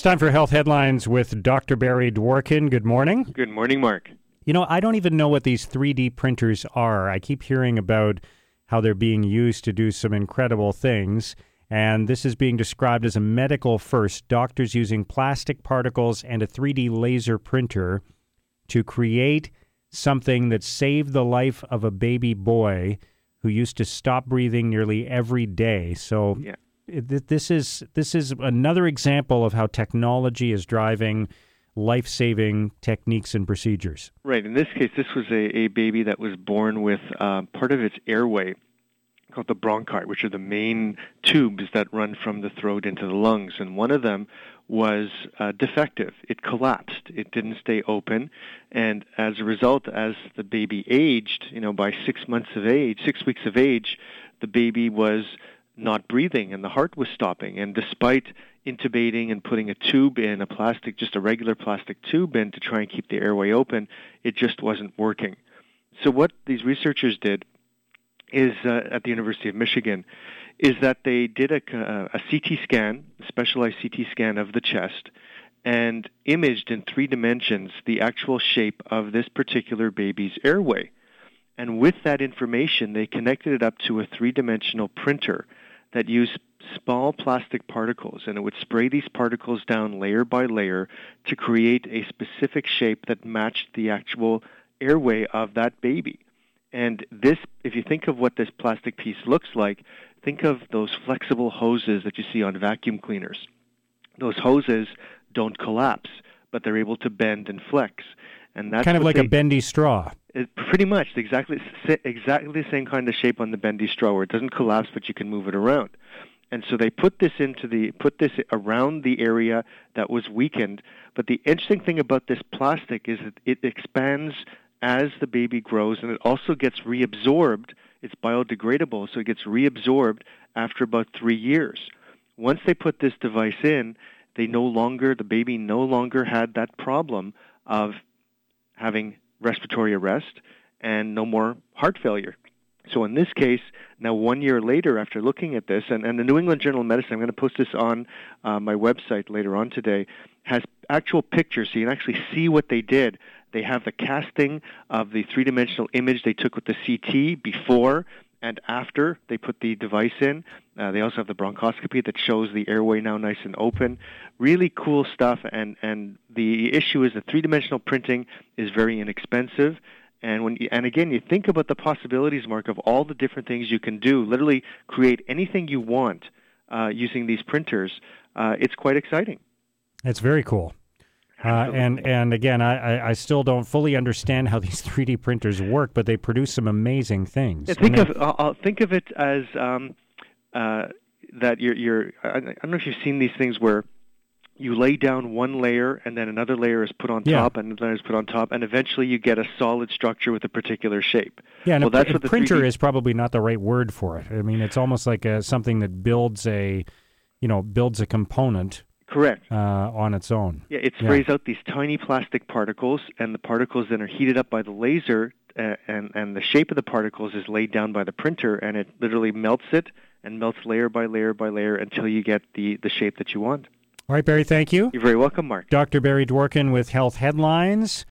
time for Health Headlines with Dr. Barry Dworkin. Good morning. Good morning, Mark. You know, I don't even know what these 3D printers are. I keep hearing about how they're being used to do some incredible things, and this is being described as a medical first. Doctors using plastic particles and a 3D laser printer to create something that saved the life of a baby boy who used to stop breathing nearly every day. So Yeah. This is another example of how technology is driving life-saving techniques and procedures. Right. In this case, this was a baby that was born with part of its airway called the bronchi, which are the main tubes that run from the throat into the lungs. And one of them was defective. It collapsed. It didn't stay open. And as a result, as the baby aged, by 6 weeks of age, the baby was not breathing and the heart was stopping. And despite intubating and putting a tube in, just a regular plastic tube in to try and keep the airway open, it just wasn't working. So what these researchers did is, at the University of Michigan, is that they did a CT scan, a specialized CT scan of the chest, and imaged in 3 dimensions the actual shape of this particular baby's airway. And with that information, they connected it up to a 3-dimensional printer that used small plastic particles, and it would spray these particles down layer by layer to create a specific shape that matched the actual airway of that baby. And this, if you think of what this plastic piece looks like, think of those flexible hoses that you see on vacuum cleaners. Those hoses don't collapse, but they're able to bend and flex. And that's kind of like a bendy straw. Pretty much exactly the same kind of shape on the bendy straw, where it doesn't collapse, but you can move it around. And so they put this around the area that was weakened. But the interesting thing about this plastic is that it expands as the baby grows, and it also gets reabsorbed. It's biodegradable, so it gets reabsorbed after about 3 years. Once they put this device in, the baby no longer had that problem of having respiratory arrest and no more heart failure. So in this case, now 1 year later after looking at this, and the New England Journal of Medicine, I'm going to post this on my website later on today, has actual pictures so you can actually see what they did. They have the casting of the 3-dimensional image they took with the CT before and after they put the device in. They also have the bronchoscopy that shows the airway now nice and open. Really cool stuff, and the issue is that 3-dimensional printing is very inexpensive. And again, you think about the possibilities, Mark, of all the different things you can do, literally create anything you want using these printers. It's quite exciting. It's very cool. And again, I still don't fully understand how these 3D printers work, but they produce some amazing things. Yeah, think of it as that you're. I don't know if you've seen these things where you lay down one layer and then another layer is put on top and another layer is put on top, and eventually you get a solid structure with a particular shape. Yeah, and that's a printer is probably not the right word for it. I mean, it's almost like something that builds a component. Correct. On its own. Yeah, it sprays out these tiny plastic particles, and the particles then are heated up by the laser, and the shape of the particles is laid down by the printer, and it literally melts it and melts layer by layer by layer until you get the shape that you want. All right, Barry, thank you. You're very welcome, Mark. Dr. Barry Dworkin with Health Headlines.